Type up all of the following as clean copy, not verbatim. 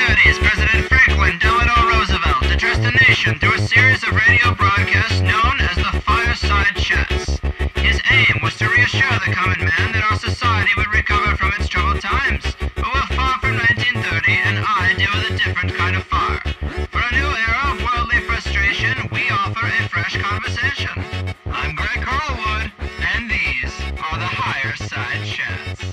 1930s, President Franklin Delano Roosevelt addressed the nation through a series of radio broadcasts known as the Fireside Chats. His aim was to reassure the common man that our society would recover from its troubled times. But we're far from 1930, and I deal with a different kind of fire. For a new era of worldly frustration, we offer a fresh conversation. I'm Greg Carlwood, and these are the Higher Side Chats.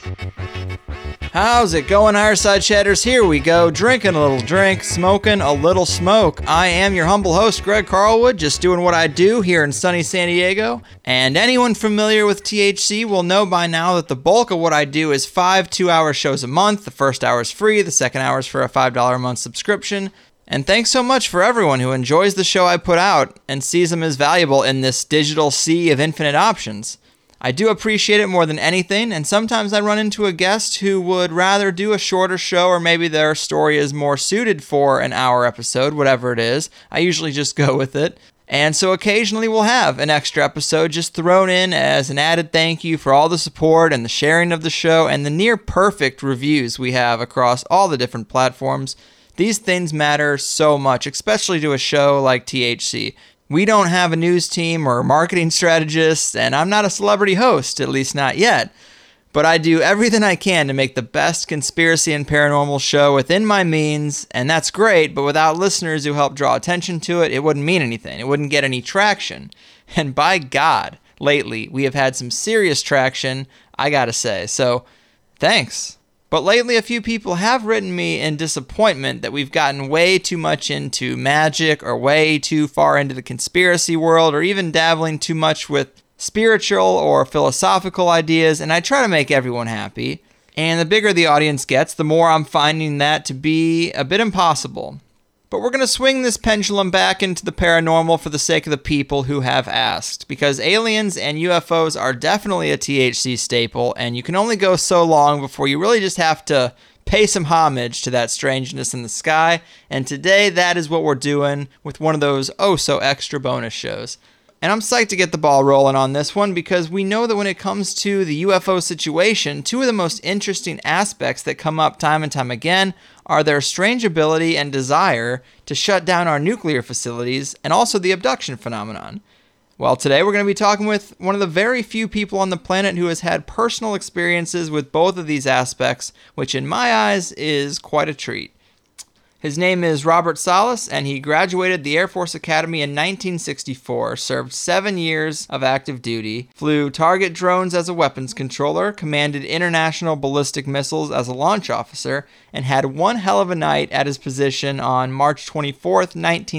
How's it going, Higherside Chatters? Here we go, drinking a little drink, smoking a little smoke. I am your humble host, Greg Carlwood, just doing what I do here in sunny San Diego. And anyone familiar with THC will know by now that the bulk of what I do is 5 2-hour shows a month. The first hour is free, the second hour is for a $5 a month subscription. And thanks so much for everyone who enjoys the show I put out and sees them as valuable in this digital sea of infinite options. I do appreciate it more than anything, and sometimes I run into a guest who would rather do a shorter show, or maybe their story is more suited for an hour episode, whatever it is. I usually just go with it. And so occasionally we'll have an extra episode just thrown in as an added thank you for all the support and the sharing of the show and the near perfect reviews we have across all the different platforms. These things matter so much, especially to a show like THC. We don't have a news team or marketing strategist, and I'm not a celebrity host, at least not yet. But I do everything I can to make the best conspiracy and paranormal show within my means, and that's great, but without listeners who help draw attention to it, it wouldn't mean anything. It wouldn't get any traction. And by God, lately, we have had some serious traction, I gotta say. So, thanks. But lately, a few people have written me in disappointment that we've gotten way too much into magic or way too far into the conspiracy world or even dabbling too much with spiritual or philosophical ideas, and I try to make everyone happy. And the bigger the audience gets, the more I'm finding that to be a bit impossible. But we're going to swing this pendulum back into the paranormal for the sake of the people who have asked, because aliens and UFOs are definitely a THC staple, and you can only go so long before you really just have to pay some homage to that strangeness in the sky, and today that is what we're doing with one of those oh-so-extra bonus shows. And I'm psyched to get the ball rolling on this one because we know that when it comes to the UFO situation, two of the most interesting aspects that come up time and time again are their strange ability and desire to shut down our nuclear facilities and also the abduction phenomenon. Well, today we're going to be talking with one of the very few people on the planet who has had personal experiences with both of these aspects, which in my eyes is quite a treat. His name is Robert Salas, and he graduated the Air Force Academy in 1964, served 7 years of active duty, flew target drones as a weapons controller, commanded international ballistic missiles as a launch officer, and had one hell of a night at his position on March 24th,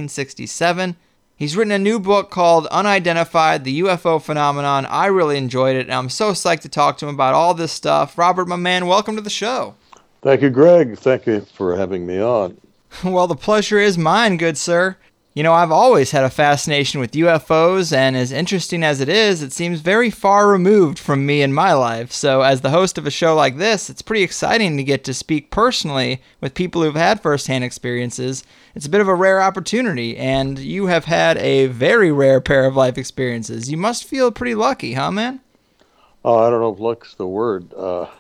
1967. He's written a new book called Unidentified, the UFO Phenomenon. I really enjoyed it, and I'm so psyched to talk to him about all this stuff. Robert, my man, welcome to the show. Thank you, Greg. Thank you for having me on. Well, the pleasure is mine, good sir. You know, I've always had a fascination with UFOs, and as interesting as it is, it seems very far removed from me in my life. So as the host of a show like this, it's pretty exciting to get to speak personally with people who've had firsthand experiences. It's a bit of a rare opportunity, and you have had a very rare pair of life experiences. You must feel pretty lucky, huh, man? Oh, I don't know if luck's the word.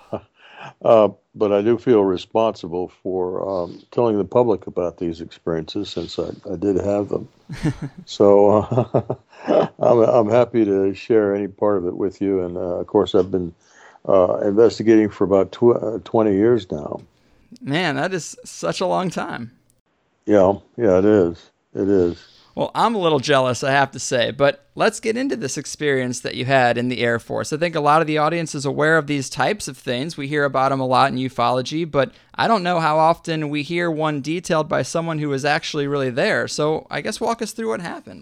But I do feel responsible for telling the public about these experiences since I did have them. So I'm happy to share any part of it with you. And of course, I've been investigating for about 20 years now. Man, that is such a long time. Yeah, it is. It is. Well, I'm a little jealous, I have to say, but let's get into this experience that you had in the Air Force. I think a lot of the audience is aware of these types of things. We hear about them a lot in ufology, but I don't know how often we hear one detailed by someone who was actually really there. So I guess walk us through what happened.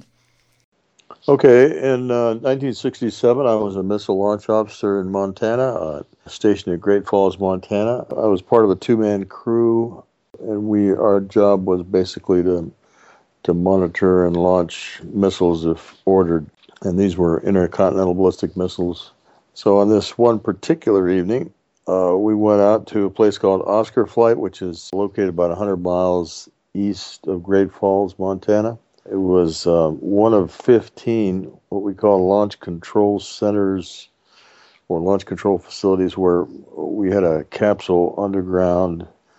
Okay, in 1967, I was a missile launch officer in Montana, stationed at Great Falls, Montana. I was part of a two-man crew, and our job was basically to monitor and launch missiles if ordered. And these were intercontinental ballistic missiles. So on this one particular evening, we went out to a place called Oscar Flight, which is located about 100 miles east of Great Falls, Montana. It was one of 15 what we call launch control centers or launch control facilities where we had a capsule underground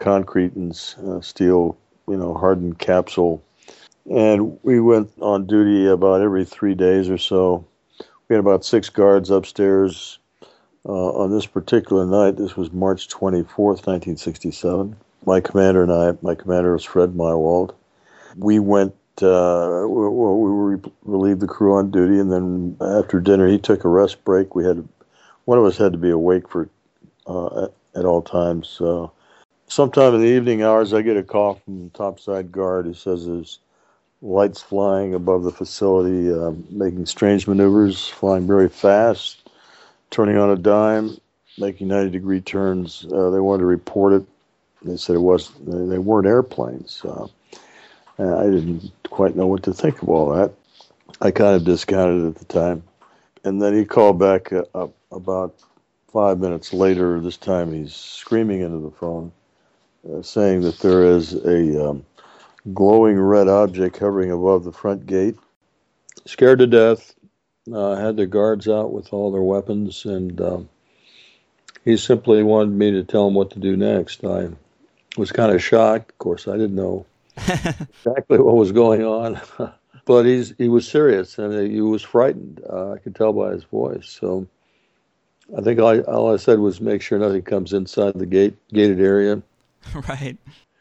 concrete and steel, hardened capsule. And we went on duty about every 3 days or so. We had about 6 guards upstairs on this particular night. This was March 24th, 1967. My commander was Fred Mywald. We went, we relieved the crew on duty, and then after dinner, he took a rest break. One of us had to be awake at all times. Sometime in the evening hours, I get a call from the topside guard who says there's lights flying above the facility, making strange maneuvers, flying very fast, turning on a dime, making 90-degree turns. They wanted to report it. They said they weren't airplanes. I didn't quite know what to think of all that. I kind of discounted it at the time. And then he called back about 5 minutes later. This time he's screaming into the phone, saying that there is a glowing red object hovering above the front gate. Scared to death, had their guards out with all their weapons, and he simply wanted me to tell him what to do next. I was kind of shocked. Of course, I didn't know exactly what was going on, but he was serious, and he was frightened. I could tell by his voice. So I think all I said was make sure nothing comes inside the gated area. Right.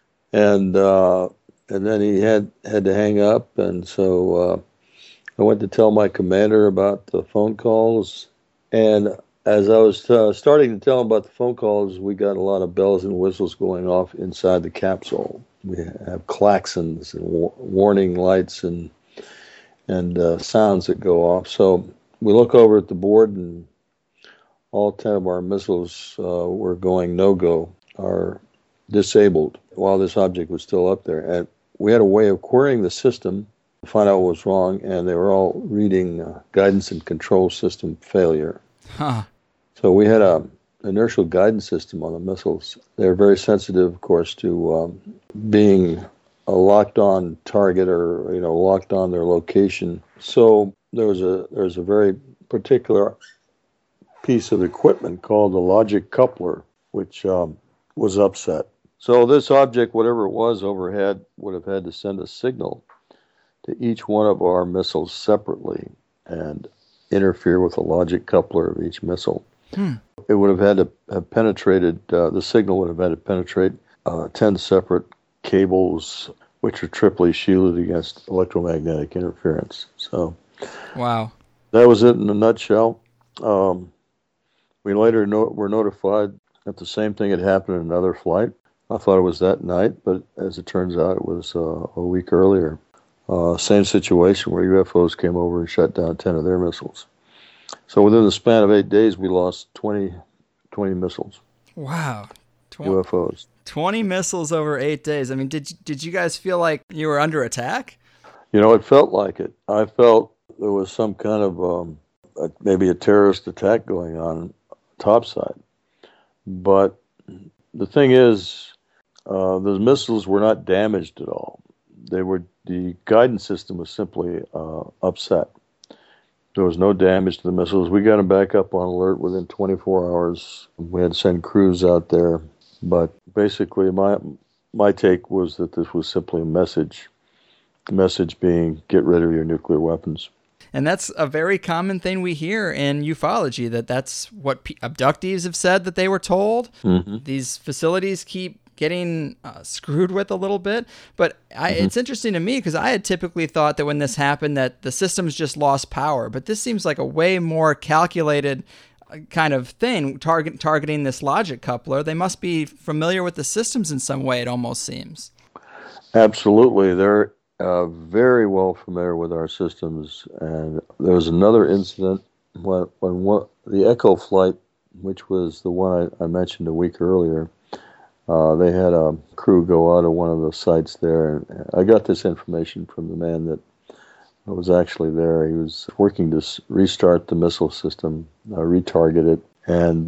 And then he had to hang up, and so I went to tell my commander about the phone calls. And as I was starting to tell him about the phone calls, we got a lot of bells and whistles going off inside the capsule. We have klaxons and warning lights and sounds that go off. So we look over at the board, and all 10 of our missiles were going no-go, are disabled while this object was still up there. And we had a way of querying the system to find out what was wrong, and they were all reading guidance and control system failure. Huh. So we had a inertial guidance system on the missiles. They're very sensitive, of course, to being a locked-on target or locked on their location. So there was a very particular piece of equipment called the logic coupler, which was upset. So this object, whatever it was overhead, would have had to send a signal to each one of our missiles separately and interfere with the logic coupler of each missile. It would have had to have penetrated, the signal would have had to penetrate 10 separate cables, which are triply shielded against electromagnetic interference. So, wow. That was it in a nutshell. We later were notified that the same thing had happened in another flight. I thought it was that night, but as it turns out, it was a week earlier. Same situation where UFOs came over and shut down 10 of their missiles. So within the span of 8 days, we lost 20 missiles. Wow. UFOs. 20 missiles over 8 days. I mean, did you guys feel like you were under attack? It felt like it. I felt there was some kind of maybe a terrorist attack going on topside. But the thing is, those missiles were not damaged at all. The guidance system was simply upset. There was no damage to the missiles. We got them back up on alert within 24 hours. We had to send crews out there. But basically, my take was that this was simply a message. The message being, get rid of your nuclear weapons. And that's a very common thing we hear in ufology, that's what abductees have said that they were told. Mm-hmm. These facilities keep getting screwed with a little bit. But it's interesting to me because I had typically thought that when this happened that the systems just lost power. But this seems like a way more calculated kind of thing, targeting this logic coupler. They must be familiar with the systems in some way, it almost seems. Absolutely. They're very well familiar with our systems. And there was another incident when the Echo flight, which was the one I mentioned a week earlier, they had a crew go out of one of the sites there. And I got this information from the man that was actually there. He was working to restart the missile system, retarget it. And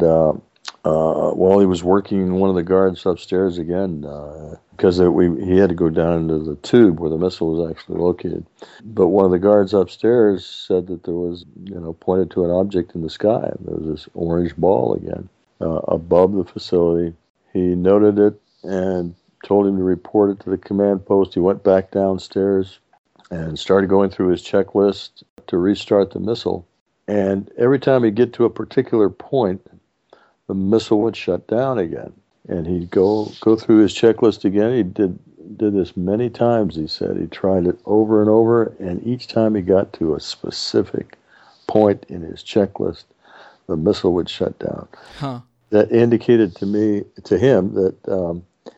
while he was working, one of the guards upstairs again, because he had to go down into the tube where the missile was actually located. But one of the guards upstairs said that there was, pointed to an object in the sky. There was this orange ball again above the facility. He noted it, and told him to report it to the command post. He went back downstairs and started going through his checklist to restart the missile. And every time he'd get to a particular point, the missile would shut down again. And he'd go through his checklist again. He did this many times, he said. He tried it over and over, and each time he got to a specific point in his checklist, the missile would shut down. Huh. That indicated to him that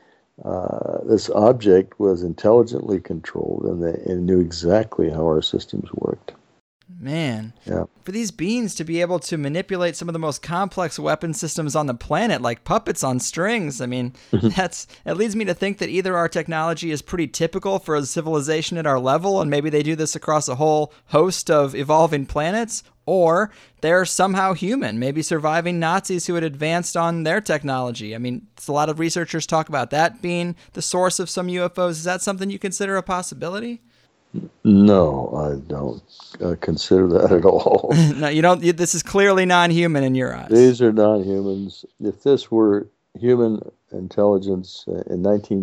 this object was intelligently controlled, and they knew exactly how our systems worked. Man. Yeah. For these beings to be able to manipulate some of the most complex weapon systems on the planet, like puppets on strings, I mean, it leads me to think that either our technology is pretty typical for a civilization at our level, and maybe they do this across a whole host of evolving planets, or they're somehow human, maybe surviving Nazis who had advanced on their technology. I mean, a lot of researchers talk about that being the source of some UFOs. Is that something you consider a possibility? No, I don't consider that at all. No, you don't. This is clearly non-human in your eyes. These are non-humans. If this were human intelligence in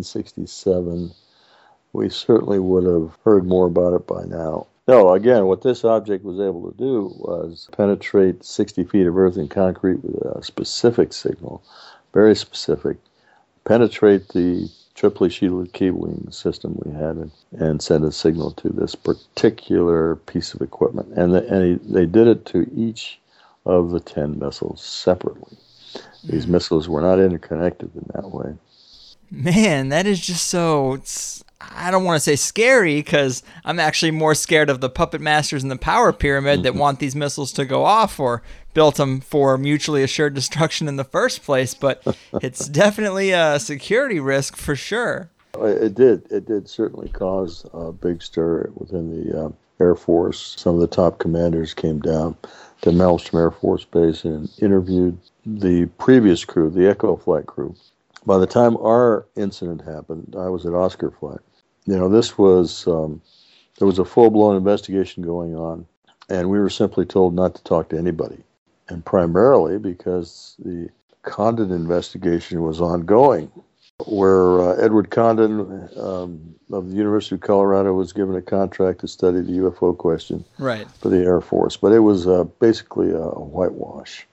1967, we certainly would have heard more about it by now. No, again, what this object was able to do was penetrate 60 feet of earth and concrete with a specific signal, very specific, penetrate the triply shielded cabling system we had and send a signal to this particular piece of equipment. And they did it to each of the 10 missiles separately. These missiles were not interconnected in that way. Man, that is just so... I don't want to say scary, because I'm actually more scared of the puppet masters in the power pyramid that want these missiles to go off or built them for mutually assured destruction in the first place. But it's definitely a security risk for sure. It did certainly cause a big stir within the Air Force. Some of the top commanders came down to Malmstrom Air Force Base and interviewed the previous crew, the Echo Flight crew. By the time our incident happened, I was at Oscar Flight. You know, this was, there was a full-blown investigation going on, and we were simply told not to talk to anybody. And primarily because the Condon investigation was ongoing, where Edward Condon of the University of Colorado was given a contract to study the UFO question for the Air Force. But it was basically a whitewash.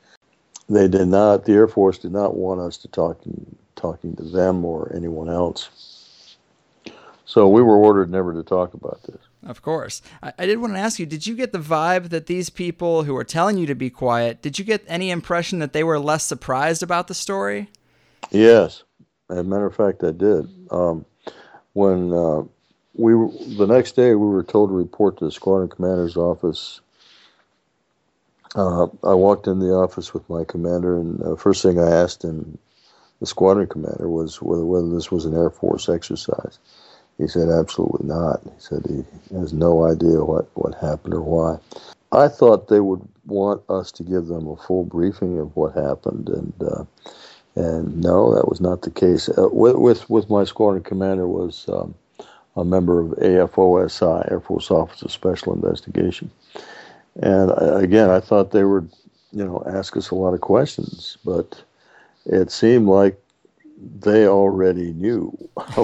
The Air Force did not want us to talking to them or anyone else. So we were ordered never to talk about this. Of course. I did want to ask you, did you get the vibe that these people who were telling you to be quiet, did you get any impression that they were less surprised about the story? Yes. As a matter of fact, I did. When the next day we were told to report to the squadron commander's office, I walked in the office with my commander, and the first thing I asked him, the squadron commander, was whether this was an Air Force exercise. He said, absolutely not. He said he has no idea what happened or why. I thought they would want us to give them a full briefing of what happened, and no, that was not the case. With my squadron commander was a member of AFOSI, Air Force Office of Special Investigation. And again, I thought they would, ask us a lot of questions, but it seemed like they already knew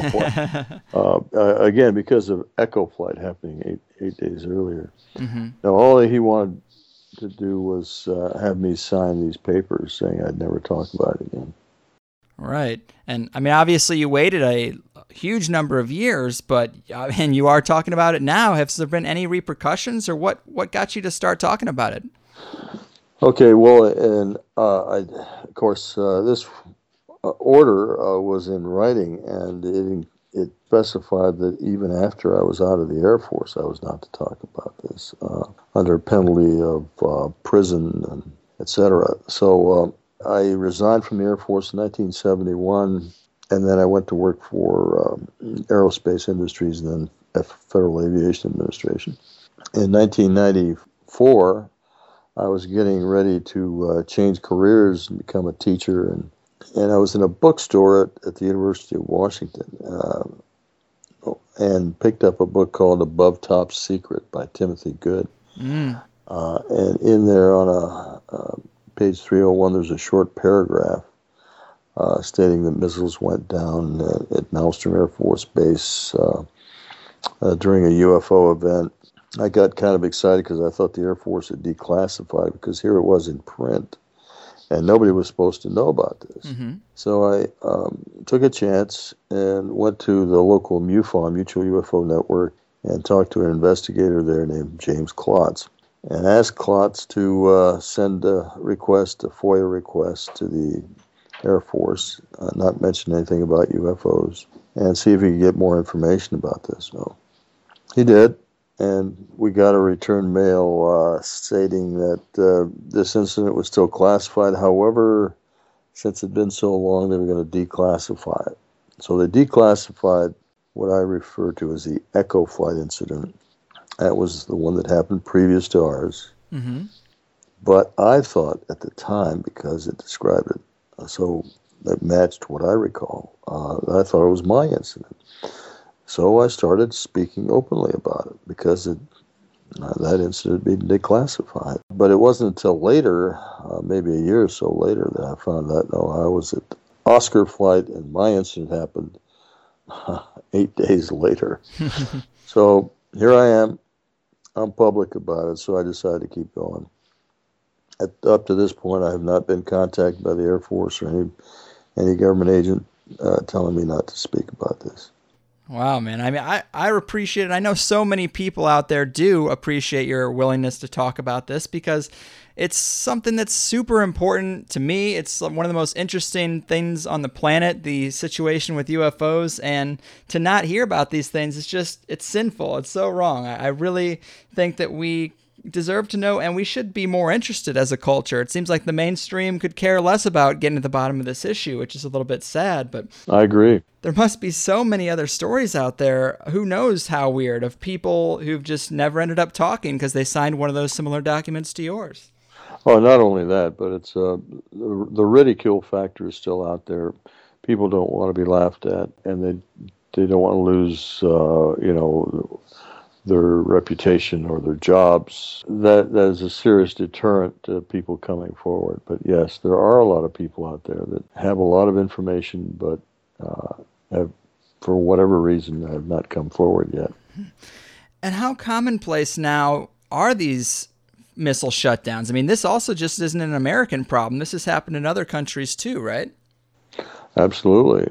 again, because of Echo Flight happening eight days earlier. Mm-hmm. Now, all he wanted to do was have me sign these papers saying I'd never talk about it again. Right. And I mean, obviously you waited a huge number of years, but and you are talking about it now. Have there been any repercussions, or what got you to start talking about it? Okay, well, and of course, this order was in writing, and it specified that even after I was out of the Air Force, I was not to talk about this under penalty of prison, and etc. So I resigned from the Air Force in 1971, and then I went to work for Aerospace Industries and then Federal Aviation Administration. In 1994, I was getting ready to change careers and become a teacher, and I was in a bookstore at the University of Washington and picked up a book called Above Top Secret by Timothy Good. And in there on page 301, there's a short paragraph stating that missiles went down at Malmstrom Air Force Base during a UFO event. I got kind of excited because I thought the Air Force had declassified, because here it was in print, and nobody was supposed to know about this. Mm-hmm. So I took a chance and went to the local MUFON, Mutual UFO Network, and talked to an investigator there named James Klotz, and asked Klotz to send a FOIA request to the Air Force, not mention anything about UFOs, and see if he could get more information about this. So he did, and we got a return mail stating that this incident was still classified. However, since it had been so long, they were going to declassify it. So they declassified what I refer to as the Echo Flight incident. That was the one that happened previous to ours. Mm-hmm. But I thought at the time, because it described it, so it matched what I recall, I thought it was my incident. So I started speaking openly about it, because that incident had been declassified. But it wasn't until later, maybe a year or so later, that I found out, no, I was at Oscar Flight, and my incident happened 8 days later. So here I am. I'm public about it, so I decided to keep going. Up to this point, I have not been contacted by the Air Force or any government agent telling me not to speak about this. Wow, man. I mean, I appreciate it. I know so many people out there do appreciate your willingness to talk about this, because it's something that's super important to me. It's one of the most interesting things on the planet, the situation with UFOs, and to not hear about these things, it's sinful. It's so wrong. I really think that we deserve to know, and we should be more interested as a culture. It seems like the mainstream could care less about getting to the bottom of this issue, which is a little bit sad, but I agree. There must be so many other stories out there, who knows how weird, of people who've just never ended up talking because they signed one of those similar documents to yours. Oh, not only that, but it's the ridicule factor is still out there. People don't want to be laughed at, and they don't want to lose, their reputation or their jobs. That is a serious deterrent to people coming forward. But yes, there are a lot of people out there that have a lot of information, but have, for whatever reason, have not come forward yet. And how commonplace now are these missile shutdowns? I mean, this also just isn't an American problem. This has happened in other countries too, right? Absolutely.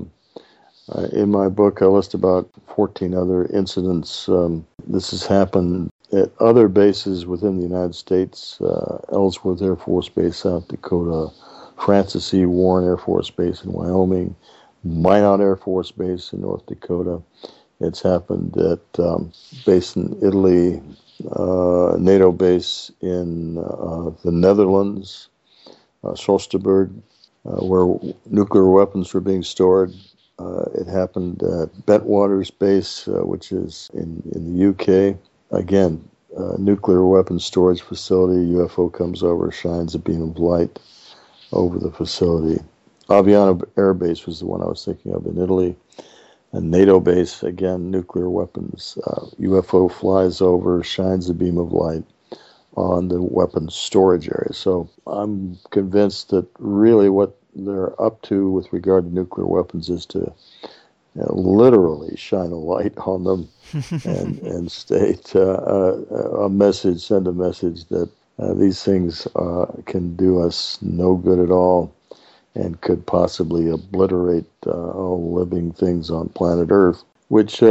In my book, I list about 14 other incidents. This has happened at other bases within the United States: Ellsworth Air Force Base, South Dakota; Francis E. Warren Air Force Base in Wyoming; Minot Air Force Base in North Dakota. It's happened at base in Italy, NATO base in the Netherlands, Soesterberg, where nuclear weapons were being stored. It happened at Bentwaters Base, which is in the UK. Again, nuclear weapons storage facility. UFO comes over, shines a beam of light over the facility. Aviano Air Base was the one I was thinking of in Italy. A NATO base, again, nuclear weapons. UFO flies over, shines a beam of light on the weapons storage area. So I'm convinced that really what they're up to with regard to nuclear weapons is to literally shine a light on them and state a message, send a message that these things can do us no good at all and could possibly obliterate all living things on planet Earth, which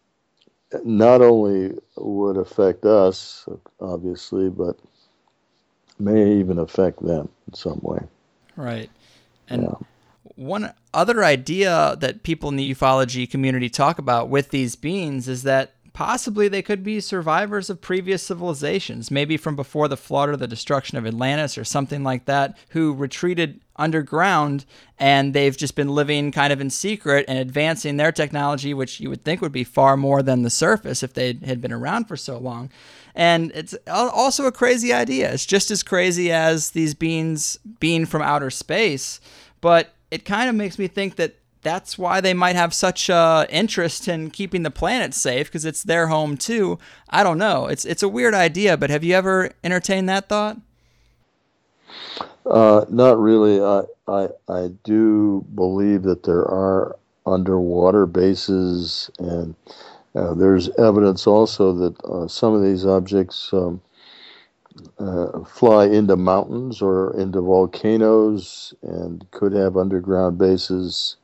not only would affect us, obviously, but may even affect them in some way. Right. And one other idea that people in the ufology community talk about with these beings is that possibly they could be survivors of previous civilizations, maybe from before the flood or the destruction of Atlantis or something like that, who retreated underground, and they've just been living kind of in secret and advancing their technology, which you would think would be far more than the surface if they had been around for so long. And it's also a crazy idea. It's just as crazy as these beings being from outer space, but it kind of makes me think that that's why they might have such interest in keeping the planet safe, because it's their home too. I don't know. It's a weird idea, but have you ever entertained that thought? Not really. I do believe that there are underwater bases, and there's evidence also that some of these objects fly into mountains or into volcanoes and could have underground bases.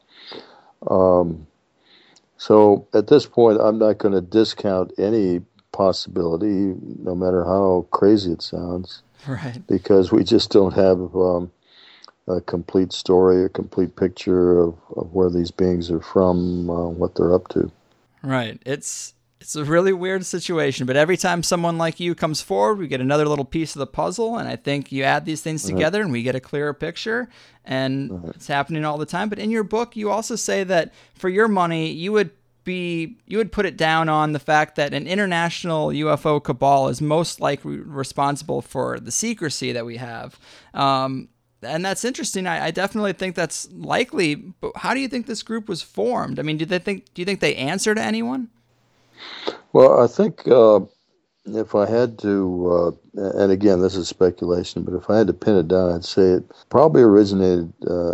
So at this point, I'm not going to discount any possibility, no matter how crazy it sounds, Right. because we just don't have a complete story, a complete picture of where these beings are from, what they're up to. Right. It's a really weird situation, but every time someone like you comes forward, we get another little piece of the puzzle, and I think you add these things together and we get a clearer picture, and it's happening all the time. But in your book, you also say that for your money, you would put it down on the fact that an international UFO cabal is most likely responsible for the secrecy that we have. And that's interesting. I definitely think that's likely. But how do you think this group was formed? I mean, do you think they answer to anyone? Well, I think if I had to, and again, this is speculation, but if I had to pin it down, I'd say it probably originated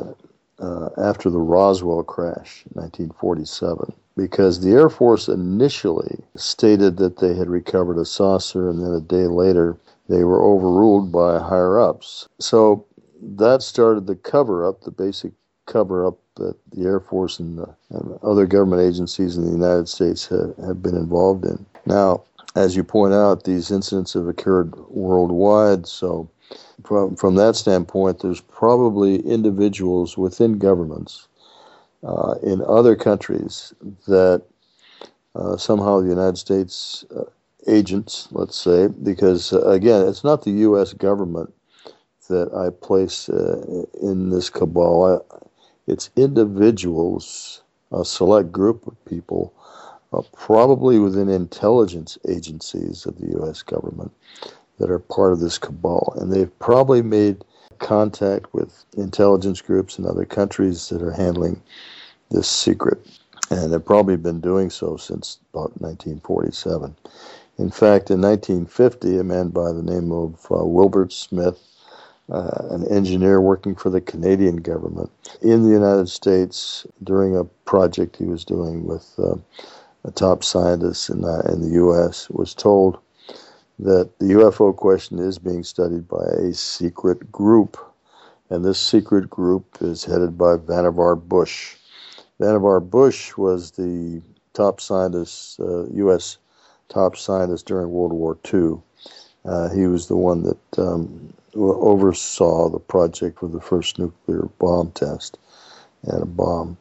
after the Roswell crash in 1947, because the Air Force initially stated that they had recovered a saucer, and then a day later they were overruled by higher-ups. So that started the cover-up, the basic cover-up that the Air Force and other government agencies in the United States have been involved in. Now, as you point out, these incidents have occurred worldwide, so from that standpoint, there's probably individuals within governments in other countries that somehow the United States agents, let's say, because, again, it's not the U.S. government that I place in this cabal. It's individuals, a select group of people, probably within intelligence agencies of the U.S. government, that are part of this cabal. And they've probably made contact with intelligence groups in other countries that are handling this secret. And they've probably been doing so since about 1947. In fact, in 1950, a man by the name of Wilbert Smith, an engineer working for the Canadian government in the United States during a project he was doing with a top scientist in the U.S., was told that the UFO question is being studied by a secret group, and this secret group is headed by Vannevar Bush. Vannevar Bush was the top scientist, U.S. top scientist during World War II. He was the one that oversaw the project with the first nuclear bomb test and a bomb.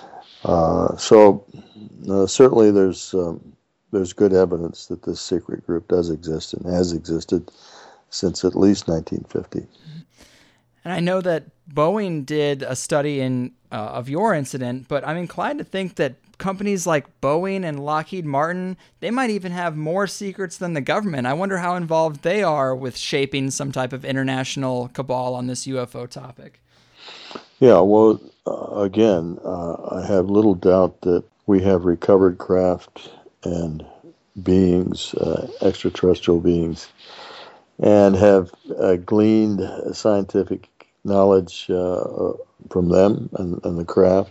So certainly there's good evidence that this secret group does exist and has existed since at least 1950. And I know that Boeing did a study of your incident, but I'm inclined to think that companies like Boeing and Lockheed Martin, they might even have more secrets than the government. I wonder how involved they are with shaping some type of international cabal on this UFO topic. Yeah, well, again, I have little doubt that we have recovered craft and beings, extraterrestrial beings, and have gleaned scientific knowledge from them and the craft,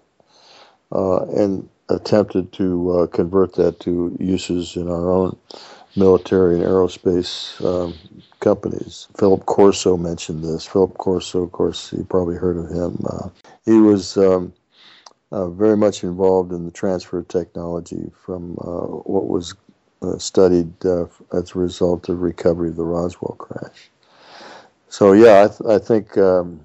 and attempted to convert that to uses in our own military and aerospace companies. Philip Corso mentioned this. Philip Corso, of course, you probably heard of him. He was very much involved in the transfer of technology from what was studied as a result of recovery of the Roswell crash. So yeah, I think all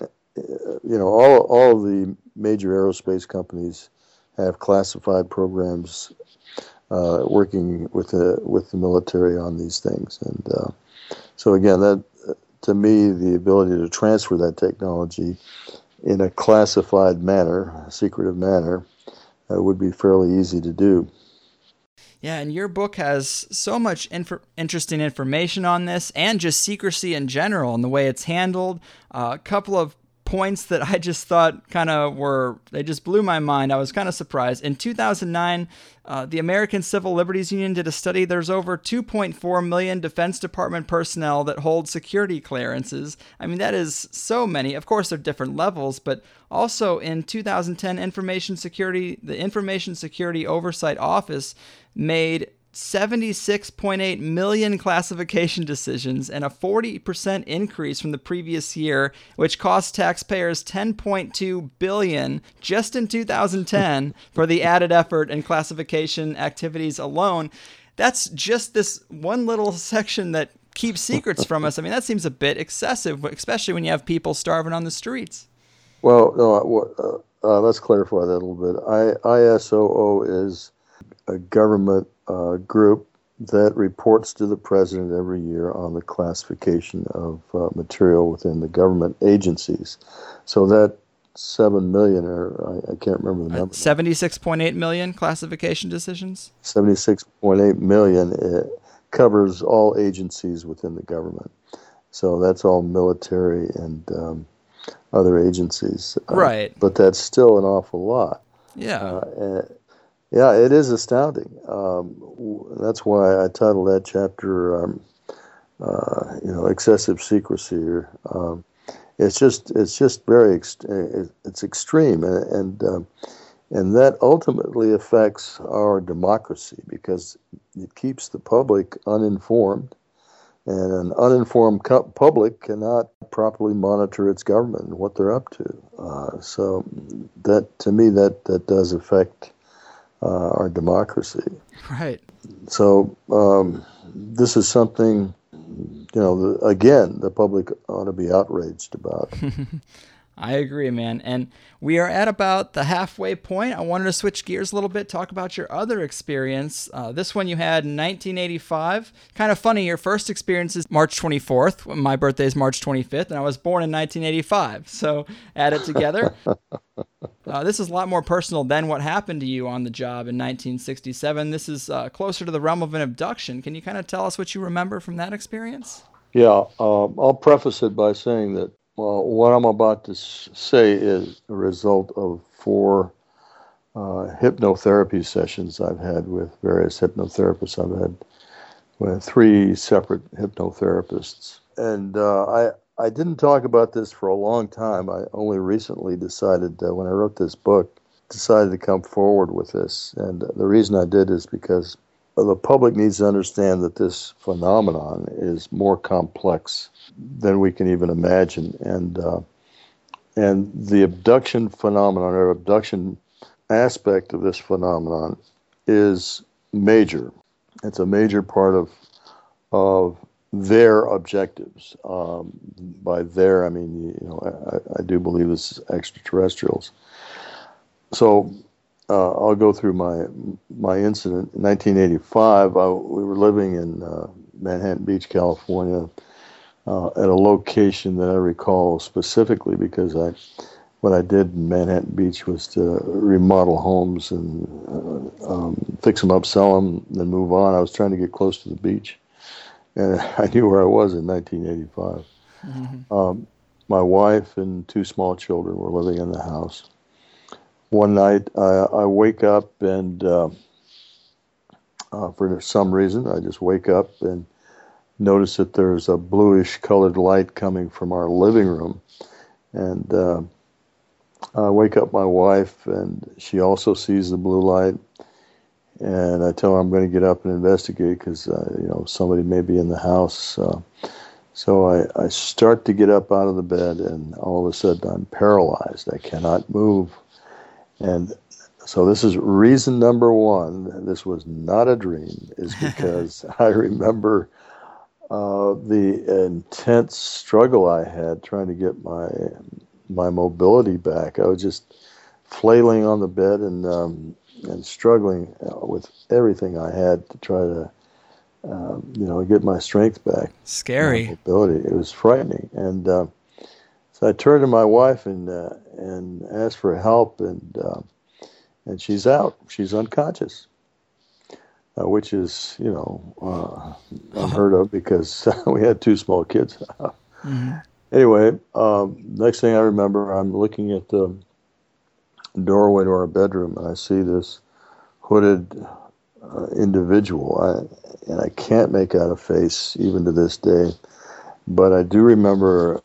of the major aerospace companies have classified programs working with the military on these things, and so again, that to me, the ability to transfer that technology in a classified manner, a secretive manner, would be fairly easy to do. Yeah, and your book has so much interesting information on this and just secrecy in general and the way it's handled. A couple of points that I just thought they just blew my mind. I was kind of surprised. In 2009, the American Civil Liberties Union did a study. There's over 2.4 million Defense Department personnel that hold security clearances. I mean, that is so many. Of course, they're different levels, but also in 2010, the Information Security Oversight Office made 76.8 million classification decisions and a 40% increase from the previous year, which cost taxpayers $10.2 billion just in 2010 for the added effort and classification activities alone. That's just this one little section that keeps secrets from us. I mean, that seems a bit excessive, especially when you have people starving on the streets. Well, no, let's clarify that a little bit. ISOO is a government group that reports to the president every year on the classification of material within the government agencies. So that 7 million, or I can't remember the number. 76.8 million classification decisions? 76.8 million covers all agencies within the government. So that's all military and other agencies. Right. But that's still an awful lot. Yeah. Yeah, it is astounding. That's why I titled that chapter, "Excessive Secrecy." It's just very it's extreme, and that ultimately affects our democracy because it keeps the public uninformed, and an uninformed public cannot properly monitor its government and what they're up to. So that, to me, that does affect our democracy. Right. So this is something, again, the public ought to be outraged about. I agree, man. And we are at about the halfway point. I wanted to switch gears a little bit, talk about your other experience. This one you had in 1985. Kind of funny, your first experience is March 24th. My birthday is March 25th, and I was born in 1985. So add it together. This is a lot more personal than what happened to you on the job in 1967. This is closer to the realm of an abduction. Can you kind of tell us what you remember from that experience? Yeah, I'll preface it by saying that what I'm about to say is a result of 4 hypnotherapy sessions I've had with various hypnotherapists. I've had with 3 separate hypnotherapists. And I didn't talk about this for a long time. I only recently decided, when I wrote this book, to come forward with this. And the reason I did is because the public needs to understand that this phenomenon is more complex than we can even imagine. And the abduction phenomenon, or abduction aspect of this phenomenon, is major. It's a major part of their objectives. By their, I mean, I do believe this is extraterrestrials. So I'll go through my incident. In 1985, we were living in Manhattan Beach, California, at a location that I recall specifically because what I did in Manhattan Beach was to remodel homes and fix them up, sell them, then move on. I was trying to get close to the beach. And I knew where I was in 1985. Mm-hmm. My wife and 2 small children were living in the house. One night, I wake up and for some reason, I just wake up and notice that there's a bluish colored light coming from our living room. And I wake up my wife, and she also sees the blue light. And I tell her I'm going to get up and investigate because, somebody may be in the house. So I start to get up out of the bed, and all of a sudden I'm paralyzed. I cannot move. And so this is reason number 1. This was not a dream, is because I remember the intense struggle I had trying to get my mobility back. I was just flailing on the bed and struggling with everything I had to try to, get my strength back. Scary. My mobility. It was frightening. And so I turned to my wife and asked for help, and she's out. She's unconscious, which is, unheard of because we had 2 small kids. Mm-hmm. Anyway, next thing I remember, I'm looking at the doorway to our bedroom, and I see this hooded individual. And I can't make out a face even to this day, but I do remember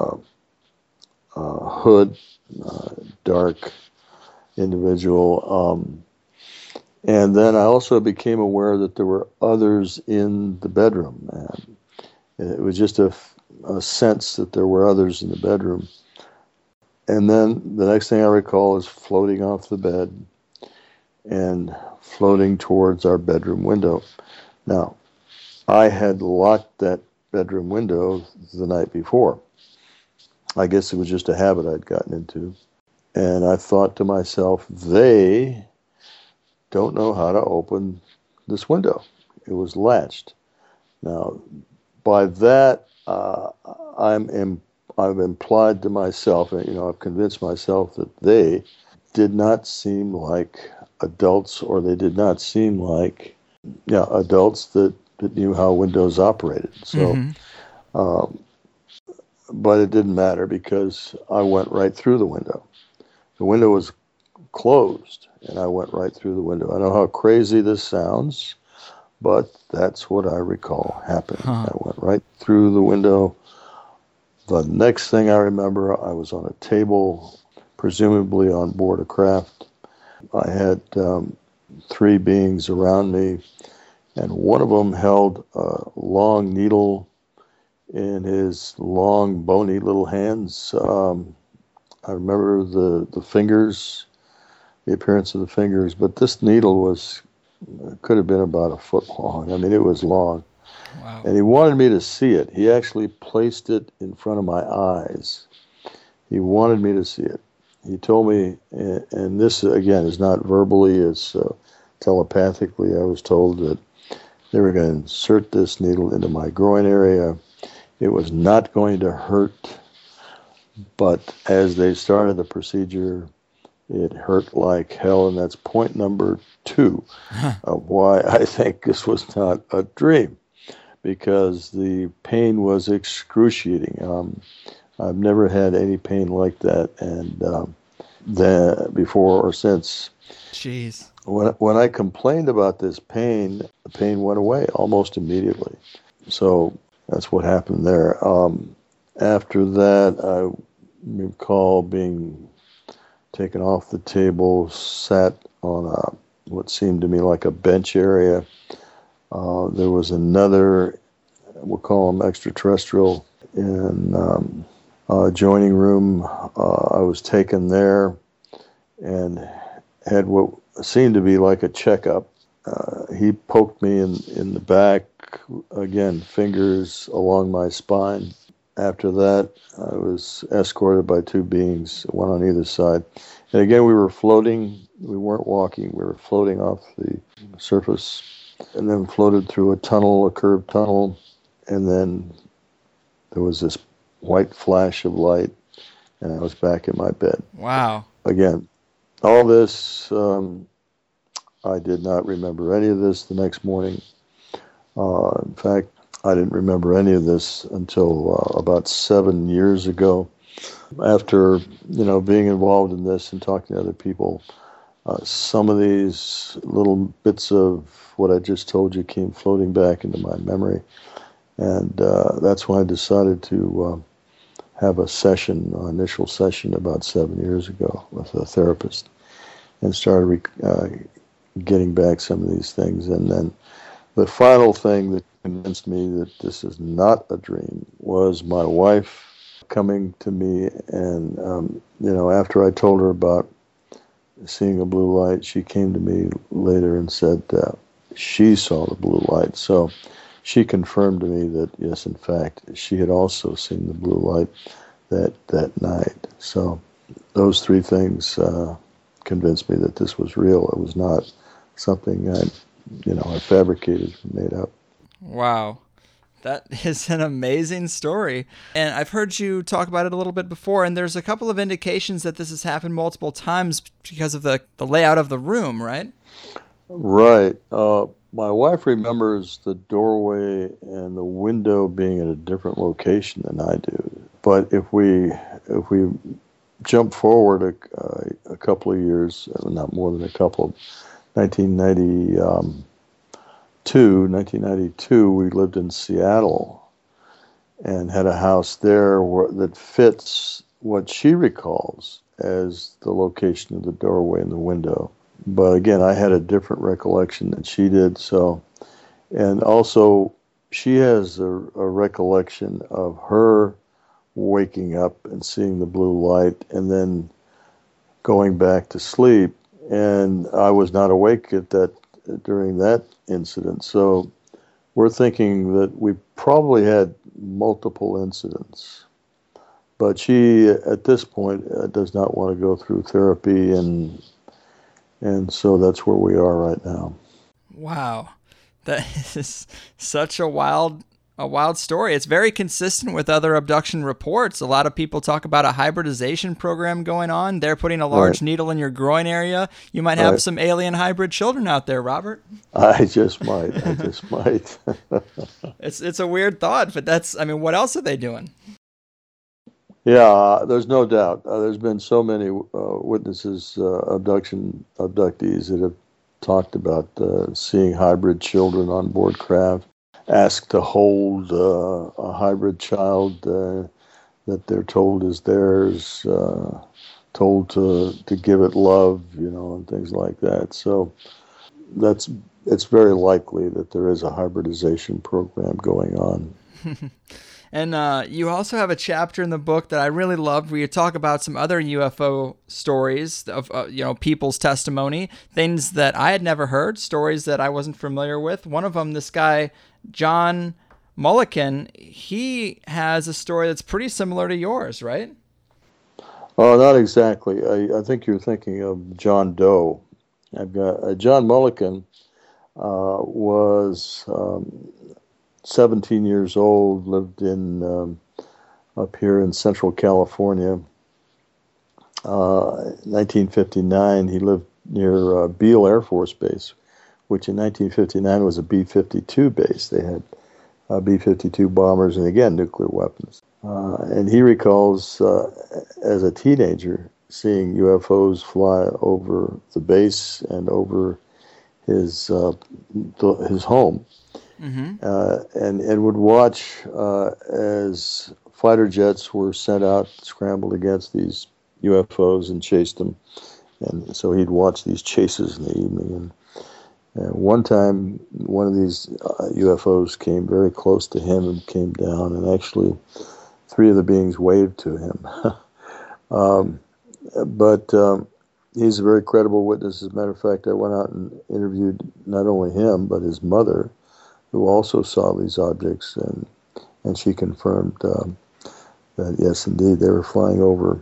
a hood, dark individual. And then I also became aware that there were others in the bedroom. And it was just a sense that there were others in the bedroom. And then the next thing I recall is floating off the bed and floating towards our bedroom window. Now, I had locked that bedroom window the night before. I guess it was just a habit I'd gotten into. And I thought to myself, they don't know how to open this window. It was latched. Now, by that, I've implied to myself, I've convinced myself that they did not seem like adults, or they did not seem like adults that knew how windows operated. So, but it didn't matter because I went right through the window. The window was closed, and I went right through the window. I know how crazy this sounds, but that's what I recall happening. I went right through the window. The next thing I remember, I was on a table, presumably on board a craft. I had 3 beings around me, and one of them held a long needle in his long, bony little hands. I remember the fingers, the appearance of the fingers, but this needle could have been about a foot long. I mean, it was long. Wow. And he wanted me to see it. He actually placed it in front of my eyes. He wanted me to see it. He told me, and this, again, is not verbally, it's telepathically. I was told that they were going to insert this needle into my groin area. It was not going to hurt, but as they started the procedure, it hurt like hell, and that's point number 2 of why I think this was not a dream, because the pain was excruciating. I've never had any pain like that, and before or since. Jeez. When I complained about this pain, the pain went away almost immediately. So that's what happened there. After that, I recall being taken off the table, sat on what seemed to me like a bench area. There was another, we'll call them extraterrestrial, in adjoining room. I was taken there and had what seemed to be like a checkup. He poked me in the back, again, fingers along my spine. After that, I was escorted by 2 beings, one on either side. And again, we were floating. We weren't walking. We were floating off the surface, and then floated through a tunnel, a curved tunnel. And then there was this white flash of light, and I was back in my bed. Wow. Again, all this, I did not remember any of this the next morning. In fact, I didn't remember any of this until about 7 years ago. After, being involved in this and talking to other people, some of these little bits of what I just told you came floating back into my memory. And that's when I decided to have a session, an initial session about 7 years ago with a therapist, and started getting back some of these things. And then the final thing that convinced me that this is not a dream was my wife coming to me, and after I told her about seeing a blue light, she came to me later and said she saw the blue light. So she confirmed to me that yes, in fact, she had also seen the blue light that night. So those 3 things convinced me that this was real. It was not something I fabricated and made up. Wow. That is an amazing story. And I've heard you talk about it a little bit before, and there's a couple of indications that this has happened multiple times because of the layout of the room, right? Right. My wife remembers the doorway and the window being at a different location than I do. But if we jump forward a couple of years, not more than a couple, 1992, we lived in Seattle and had a house there that fits what she recalls as the location of the doorway and the window. But again, I had a different recollection than she did. So, and also she has a recollection of her waking up and seeing the blue light and then going back to sleep. And I was not awake during that incident. So we're thinking that we probably had multiple incidents. But she, at this point, does not want to go through therapy, and so that's where we are right now. Wow. That is such a wild story. It's very consistent with other abduction reports. A lot of people talk about a hybridization program going on. They're putting a large needle in your groin area. You might have some alien hybrid children out there, Robert. I just might. It's a weird thought, but what else are they doing? Yeah, there's no doubt. There's been so many witnesses, abductees that have talked about seeing hybrid children on board craft, asked to hold a hybrid child that they're told is theirs, told to give it love, and things like that. So it's very likely that there is a hybridization program going on. And you also have a chapter in the book that I really loved where you talk about some other UFO stories of people's testimony, things that I had never heard, stories that I wasn't familiar with. One of them, this guy, John Mulliken, he has a story that's pretty similar to yours, right? Oh, not exactly. I think you're thinking of John Doe. I've got John Mulliken was 17 years old, lived in up here in Central California. 1959, he lived near Beale Air Force Base, which in 1959 was a B-52 base. They had B-52 bombers and, again, nuclear weapons. And he recalls, as a teenager, seeing UFOs fly over the base and over his home. Mm-hmm. And would watch as fighter jets were sent out, scrambled against these UFOs and chased them. And so he'd watch these chases in the evening. And one time, one of these UFOs came very close to him and came down, and actually 3 of the beings waved to him. But he's a very credible witness. As a matter of fact, I went out and interviewed not only him, but his mother, who also saw these objects, and she confirmed that, yes, indeed, they were flying over.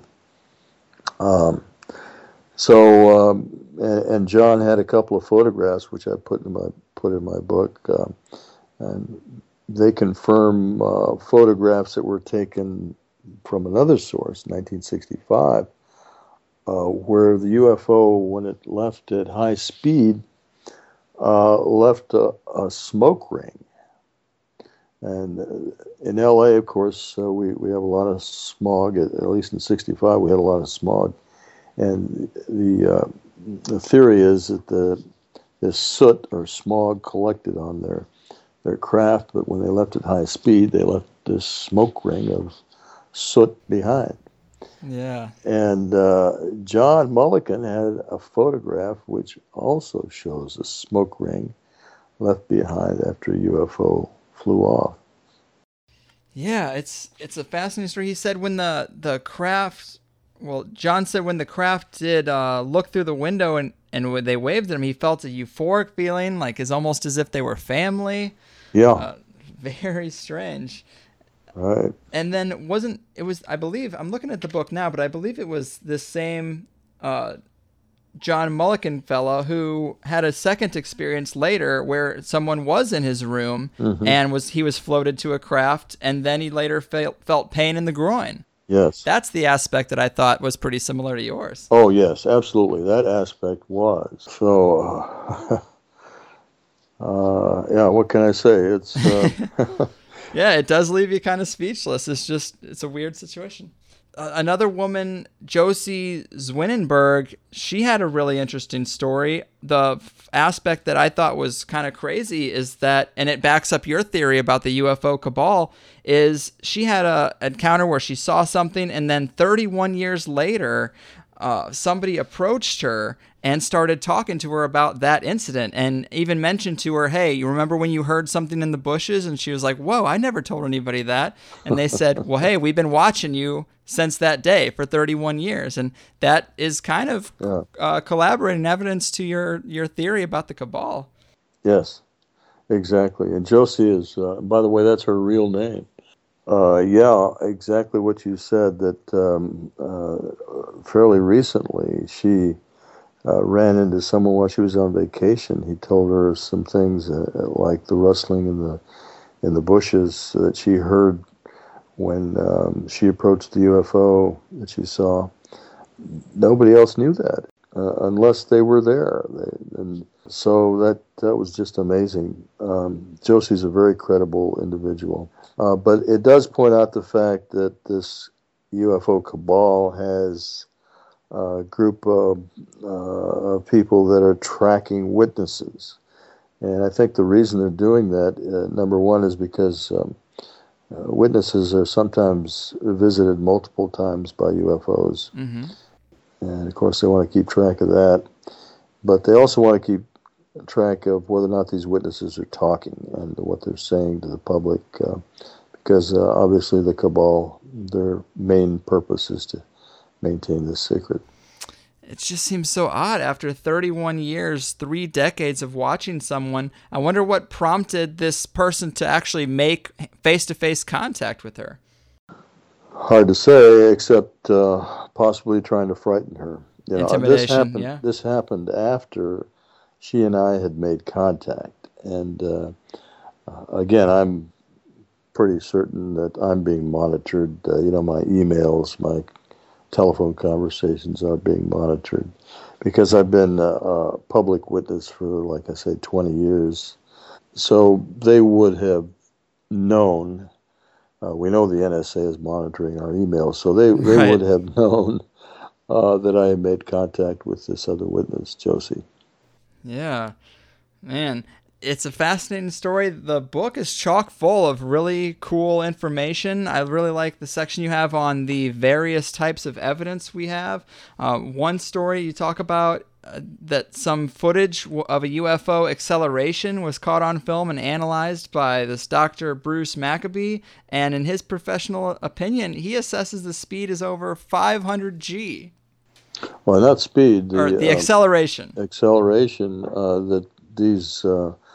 And John had a couple of photographs, which I put in my book, and they confirm photographs that were taken from another source, 1965, where the UFO, when it left at high speed, left a smoke ring. And in LA, of course, we have a lot of smog. At least in '65, we had a lot of smog. And the theory is that this soot or smog collected on their craft, but when they left at high speed, they left this smoke ring of soot behind. Yeah. And John Mulliken had a photograph which also shows a smoke ring left behind after a UFO flew off. Yeah, it's a fascinating story. He said when the craft, John said when the craft did look through the window and when they waved at him, he felt a euphoric feeling, like it's almost as if they were family. Yeah. Very strange. Right. And then I believe, I'm looking at the book now, but I believe it was this same John Mulliken fellow who had a second experience later where someone was in his room and he was floated to a craft, and then he later felt pain in the groin. Yes. That's the aspect that I thought was pretty similar to yours. Oh, yes, absolutely. That aspect was. So Yeah, what can I say? It's Yeah, it does leave you kind of speechless. It's a weird situation. Another woman, Josie Zwinenberg, she had a really interesting story. The aspect that I thought was kind of crazy is that, and it backs up your theory about the UFO cabal, is she had an encounter where she saw something, and then 31 years later, somebody approached her and started talking to her about that incident, and even mentioned to her, hey, you remember when you heard something in the bushes? And she was like, whoa, I never told anybody that. And they said, well, hey, we've been watching you since that day for 31 years. And that is kind of collaborating evidence to your theory about the cabal. Yes, exactly. And Josie is, by the way, that's her real name. Yeah, exactly what you said, that fairly recently she ran into someone while she was on vacation. He told her some things like the rustling in the bushes that she heard when she approached the UFO that she saw. Nobody else knew that unless they were there. And so that was just amazing. Josie's a very credible individual. But it does point out the fact that this UFO cabal has a group of people that are tracking witnesses. And I think the reason they're doing that, number one, is because witnesses are sometimes visited multiple times by UFOs. Mm-hmm. And, of course, they want to keep track of that. But they also want to keep track of whether or not these witnesses are talking and what they're saying to the public. Because obviously the cabal, their main purpose is to maintain this secret. It just seems so odd. After 31 years, 3 decades of watching someone, I wonder what prompted this person to actually make face-to-face contact with her. Hard to say, except possibly trying to frighten her. You know, intimidation, this happened after she and I had made contact. And again, I'm pretty certain that I'm being monitored. My emails, my telephone conversations are being monitored because I've been a public witness for, like I said, 20 years. So they would have known. We know the NSA is monitoring our emails, so they Right. would have known that I had made contact with this other witness, Josie. Yeah, man. It's a fascinating story. The book is chock full of really cool information. I really like the section you have on the various types of evidence we have. One story you talk about that some footage of a UFO acceleration was caught on film and analyzed by this Dr. Bruce Maccabee. And in his professional opinion, he assesses the speed is over 500 G. Well, not speed. The acceleration. Acceleration that these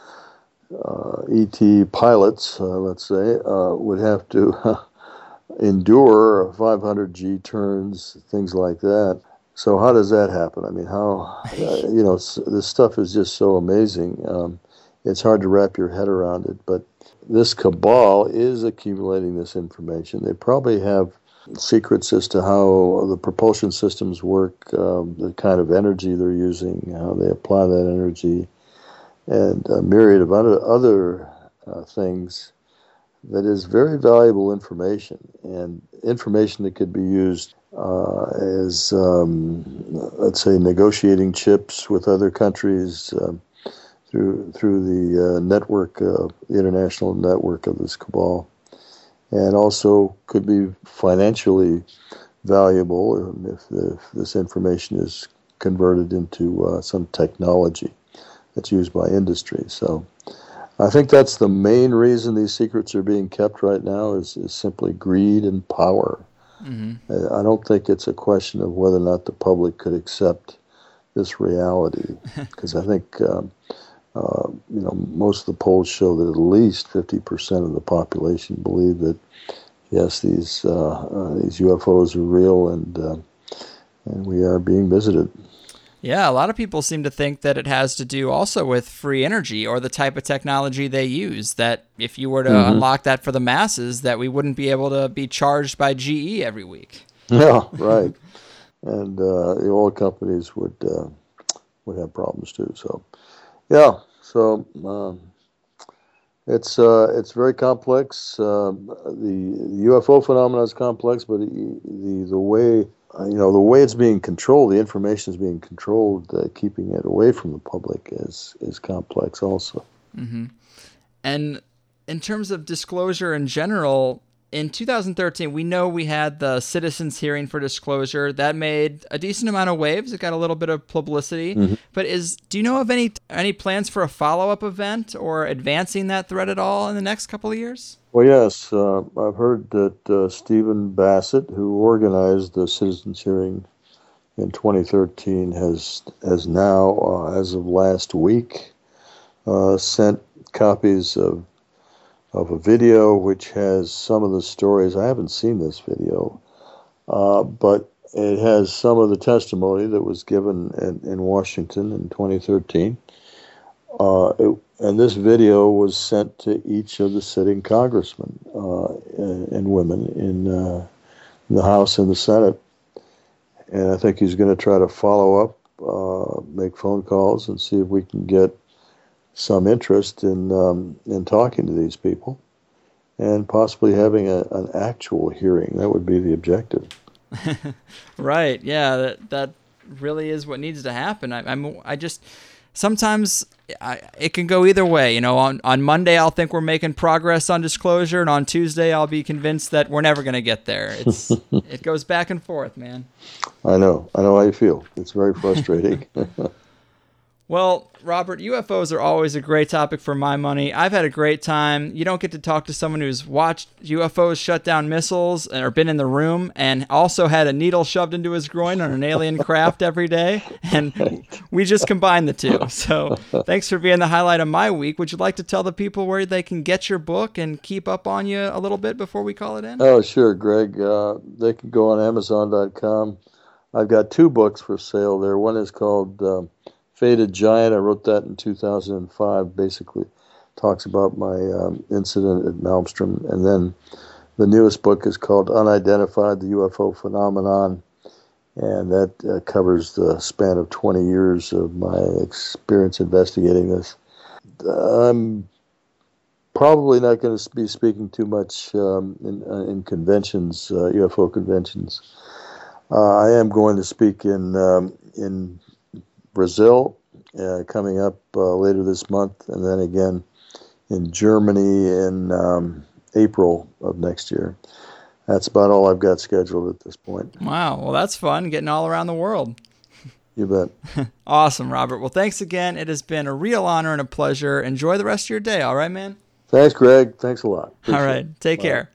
ET pilots, let's say, would have to endure 500 G turns, things like that. So how does that happen? I mean, how, this stuff is just so amazing. It's hard to wrap your head around it, but this cabal is accumulating this information. They probably have secrets as to how the propulsion systems work, the kind of energy they're using, how they apply that energy, and a myriad of other things that is very valuable information, and information that could be used as, let's say, negotiating chips with other countries through the network, the international network of this cabal, and also could be financially valuable if this information is converted into some technology that's used by industry. So I think that's the main reason these secrets are being kept right now is simply greed and power. Mm-hmm. I don't think it's a question of whether or not the public could accept this reality, because I think most of the polls show that at least 50% of the population believe that yes, these UFOs are real and we are being visited. Yeah, a lot of people seem to think that it has to do also with free energy or the type of technology they use, that if you were to unlock that for the masses, that we wouldn't be able to be charged by GE every week. Yeah, right. And the oil companies would have problems too. So, yeah, So it's very complex. The UFO phenomenon is complex, but the way the way it's being controlled, the information is being controlled, keeping it away from the public is complex also. Mm-hmm. And in terms of disclosure in general, in 2013, we know we had the citizens hearing for disclosure. That made a decent amount of waves. It got a little bit of publicity. Mm-hmm. But do you know of any plans for a follow-up event or advancing that thread at all in the next couple of years? Well, yes. I've heard that Stephen Bassett, who organized the citizens hearing in 2013, has now, as of last week, sent copies of a video which has some of the stories. I haven't seen this video, but it has some of the testimony that was given in Washington in 2013. And this video was sent to each of the sitting congressmen and women in the House and the Senate. And I think he's going to try to follow up, make phone calls, and see if we can get some interest in talking to these people and possibly having an actual hearing. That would be the objective. Right. Yeah, that really is what needs to happen. I just sometimes it can go either way. On Monday I'll think we're making progress on disclosure, and on Tuesday I'll be convinced that we're never going to get there. It goes back and forth, man. I know how you feel. It's very frustrating. Well, Robert, UFOs are always a great topic for my money. I've had a great time. You don't get to talk to someone who's watched UFOs shut down missiles or been in the room and also had a needle shoved into his groin on an alien craft every day. And we just combined the two. So thanks for being the highlight of my week. Would you like to tell the people where they can get your book and keep up on you a little bit before we call it in? Oh, sure, Greg. They can go on Amazon.com. I've got two books for sale there. One is called Faded Giant. I wrote that in 2005. Basically talks about my incident at Malmstrom. And then the newest book is called Unidentified, the UFO Phenomenon. And that covers the span of 20 years of my experience investigating this. I'm probably not going to be speaking too much in conventions, UFO conventions. I am going to speak in Brazil coming up later this month, and then again in Germany in April of next year. That's about all I've got scheduled at this point. Wow, well, that's fun, getting all around the world. You bet. Awesome, Robert. Well, thanks again. It has been a real honor and a pleasure. Enjoy the rest of your day, all right, man? Thanks, Greg. Thanks a lot. Appreciate all right, take Bye. Care.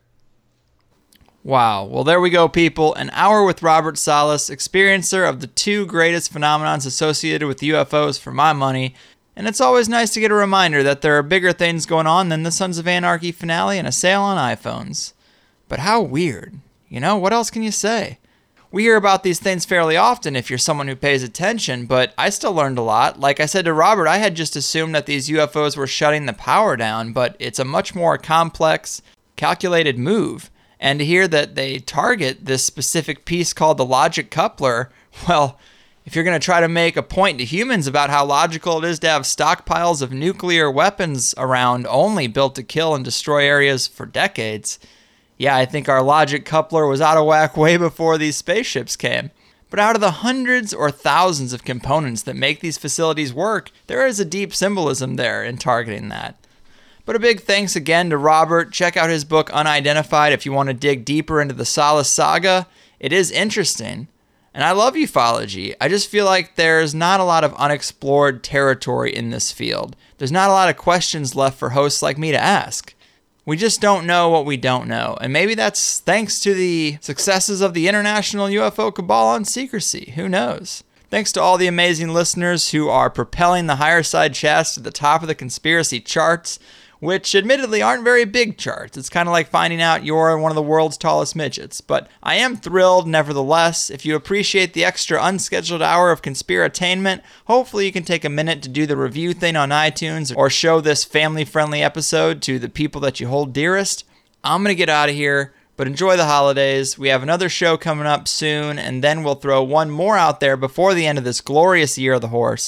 Wow. Well, there we go, people. An hour with Robert Salas, experiencer of the two greatest phenomenons associated with UFOs for my money. And it's always nice to get a reminder that there are bigger things going on than the Sons of Anarchy finale and a sale on iPhones. But how weird. What else can you say? We hear about these things fairly often if you're someone who pays attention, but I still learned a lot. Like I said to Robert, I had just assumed that these UFOs were shutting the power down, but it's a much more complex, calculated move. And to hear that they target this specific piece called the logic coupler, well, if you're going to try to make a point to humans about how logical it is to have stockpiles of nuclear weapons around only built to kill and destroy areas for decades, yeah, I think our logic coupler was out of whack way before these spaceships came. But out of the hundreds or thousands of components that make these facilities work, there is a deep symbolism there in targeting that. But a big thanks again to Robert. Check out his book, Unidentified, if you want to dig deeper into the Salas saga. It is interesting. And I love ufology. I just feel like there's not a lot of unexplored territory in this field. There's not a lot of questions left for hosts like me to ask. We just don't know what we don't know. And maybe that's thanks to the successes of the international UFO cabal on secrecy. Who knows? Thanks to all the amazing listeners who are propelling the Higher Side Chats to the top of the conspiracy charts, which admittedly aren't very big charts. It's kind of like finding out you're one of the world's tallest midgets. But I am thrilled, nevertheless. If you appreciate the extra unscheduled hour of conspiratainment, hopefully you can take a minute to do the review thing on iTunes or show this family-friendly episode to the people that you hold dearest. I'm going to get out of here, but enjoy the holidays. We have another show coming up soon, and then we'll throw one more out there before the end of this glorious year of the horse.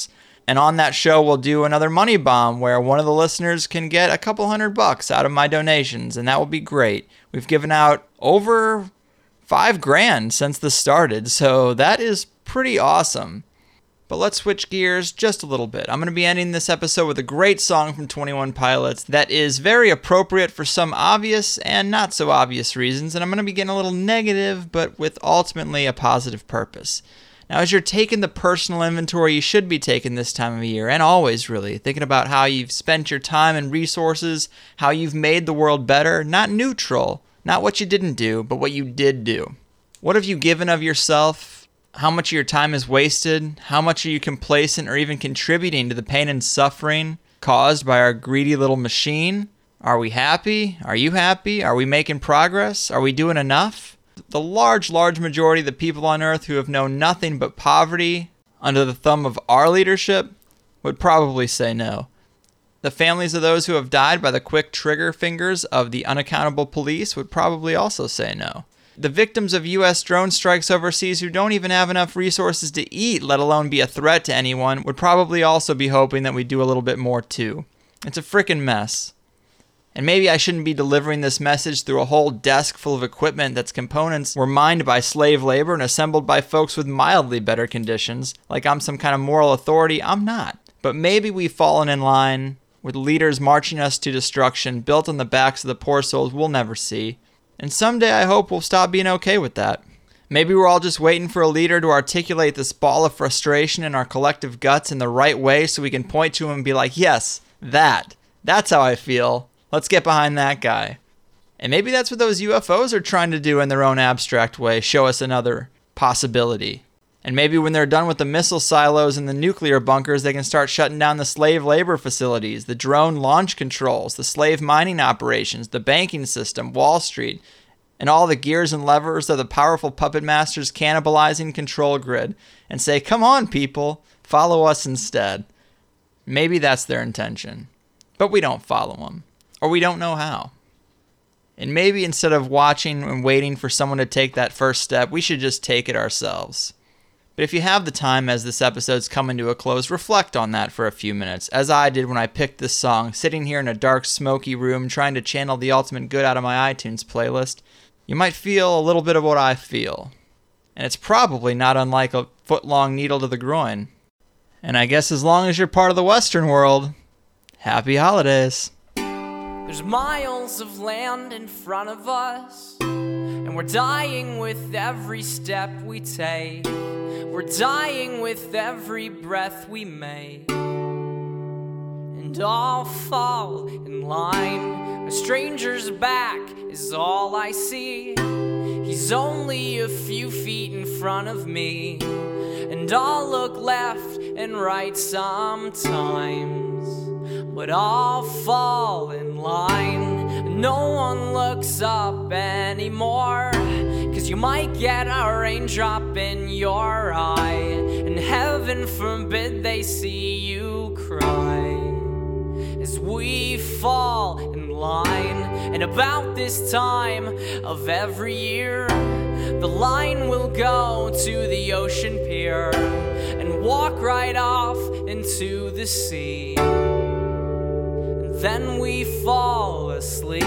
And on that show, we'll do another money bomb where one of the listeners can get a couple $100 out of my donations, and that will be great. We've given out over $5,000 since this started, so that is pretty awesome. But let's switch gears just a little bit. I'm going to be ending this episode with a great song from 21 Pilots that is very appropriate for some obvious and not so obvious reasons, and I'm going to be getting a little negative, but with ultimately a positive purpose. Now, as you're taking the personal inventory you should be taking this time of year, and always really, thinking about how you've spent your time and resources, how you've made the world better, not neutral, not what you didn't do, but what you did do. What have you given of yourself? How much of your time is wasted? How much are you complacent or even contributing to the pain and suffering caused by our greedy little machine? Are we happy? Are you happy? Are we making progress? Are we doing enough? The large majority of the people on Earth who have known nothing but poverty under the thumb of our leadership would probably say no. The families of those who have died by the quick trigger fingers of the unaccountable police would probably also say no. The victims of U.S. drone strikes overseas who don't even have enough resources to eat, let alone be a threat to anyone, would probably also be hoping that we do a little bit more too. It's a frickin' mess. And maybe I shouldn't be delivering this message through a whole desk full of equipment that's components were mined by slave labor and assembled by folks with mildly better conditions, like I'm some kind of moral authority. I'm not. But maybe we've fallen in line with leaders marching us to destruction built on the backs of the poor souls we'll never see. And someday I hope we'll stop being okay with that. Maybe we're all just waiting for a leader to articulate this ball of frustration in our collective guts in the right way so we can point to him and be like, yes, that's how I feel. Let's get behind that guy. And maybe that's what those UFOs are trying to do in their own abstract way, show us another possibility. And maybe when they're done with the missile silos and the nuclear bunkers, they can start shutting down the slave labor facilities, the drone launch controls, the slave mining operations, the banking system, Wall Street, and all the gears and levers of the powerful puppet masters cannibalizing control grid, and say, come on, people, follow us instead. Maybe that's their intention. But we don't follow them, or we don't know how. And maybe instead of watching and waiting for someone to take that first step, we should just take it ourselves. But if you have the time as this episode's coming to a close, reflect on that for a few minutes, as I did when I picked this song, sitting here in a dark, smoky room trying to channel the ultimate good out of my iTunes playlist. You might feel a little bit of what I feel. And it's probably not unlike a foot-long needle to the groin. And I guess as long as you're part of the Western world, happy holidays. There's miles of land in front of us, and we're dying with every step we take. We're dying with every breath we make. And I'll fall in line. A stranger's back is all I see. He's only a few feet in front of me, and I'll look left and right sometimes, but I'll fall in line. No one looks up anymore, 'cause you might get a raindrop in your eye, and heaven forbid they see you cry as we fall in line. And about this time of every year, the line will go to the ocean pier and walk right off into the sea. And then we fall asleep.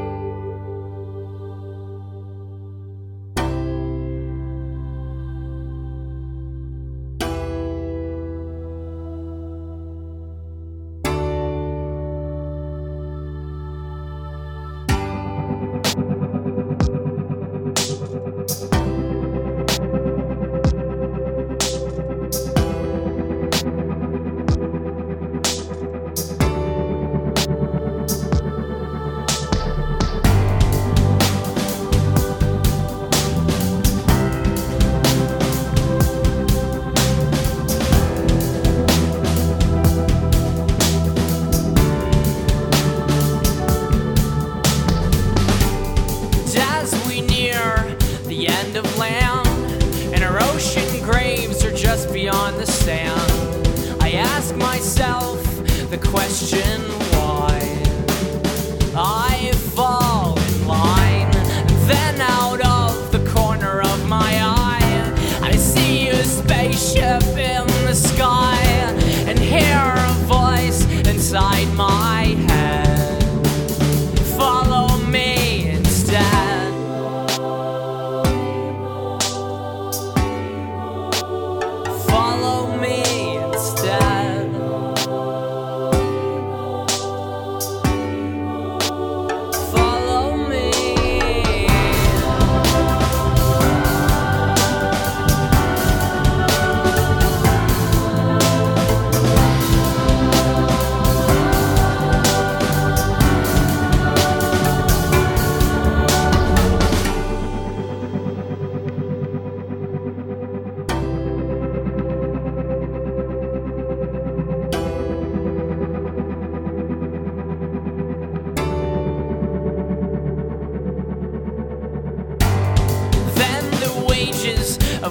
Beyond the sand, I ask myself the question why. I fall in line, then out of the corner of my eye, I see a spaceship in the sky, and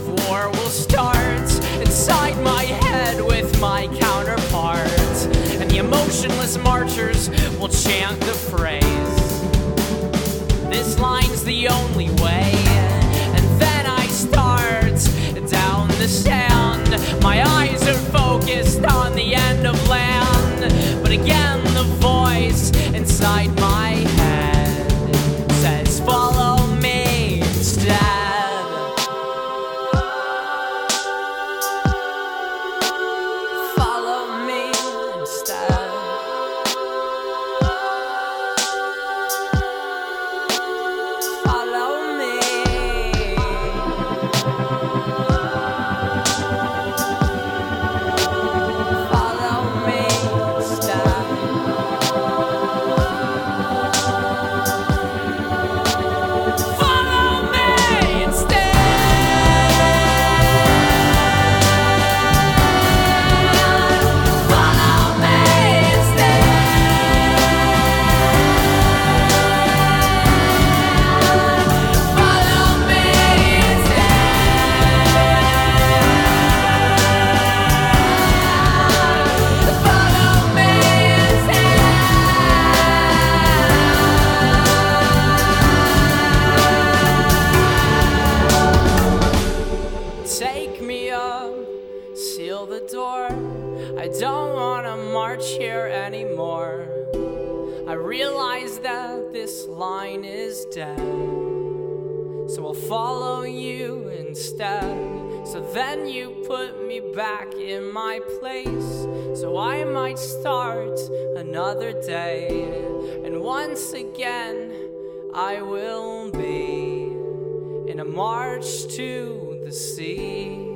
of war will start inside my head with my counterpart, and the emotionless marchers will chant the phrase, "This line's the only way." And then I start down the sand. My eyes are focused on the end of land, but again the voice inside my head says, "Follow me instead. Follow me instead. Follow me." Follow me instead. Follow me instead. Follow me instead. Follow me instead. Follow me instead. Take me up, seal the door. I don't wanna march here anymore. I realize that this line is dead, so I'll follow you instead. So then you put me back in my place, so I might start another day. And once again, I will be in a march to the sea.